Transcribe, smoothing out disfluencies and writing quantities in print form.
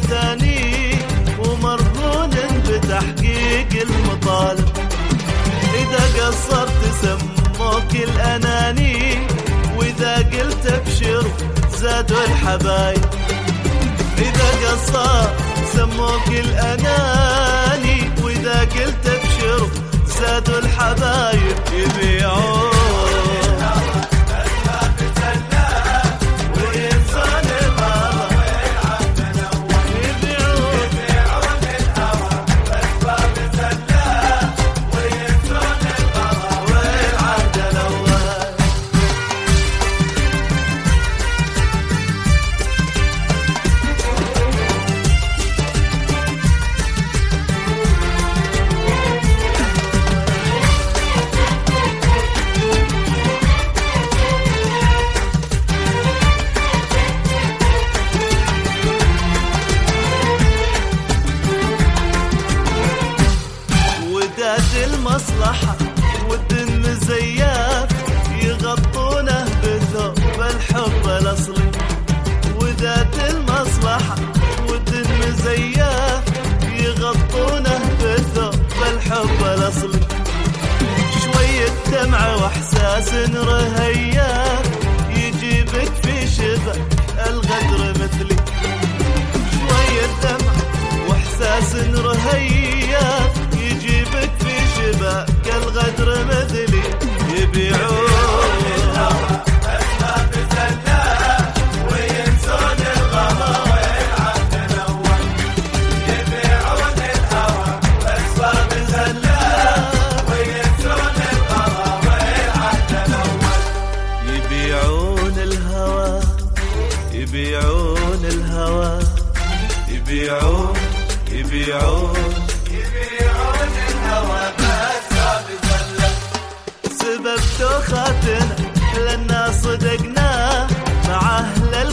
ثاني ومرهون بتحقيق المطالب. إذا قصرت سموك الأناني وإذا قلت ابشروا زادوا الحبايب. إذا قصرت سموك الأناني وإذا قلت ابشروا زادوا الحبايب. يبيعون المصلحة والدين مزياف يغطونه بثوب الحب الأصلي. وذات المصلحة والدين مزياف يغطونه بثوب الحب الأصلي. شوية دمعة وإحساس رهياف يجيبك في شبك الغدر مثلي. شوية دمعة وإحساس رهياف يجيبك في شبك الغدر مثلي. يبيعون الهوى أسباب زلة وينسون الغلا ويلعب الأول. يبيعون الهوى أسباب زلة وينسون الغلا ويلعب الأول. يبيعون الهوى يبيعون الهوى يبيعون الهوى بأسباب زلة. سبب توخاتنا لنا صدقنا مع أهل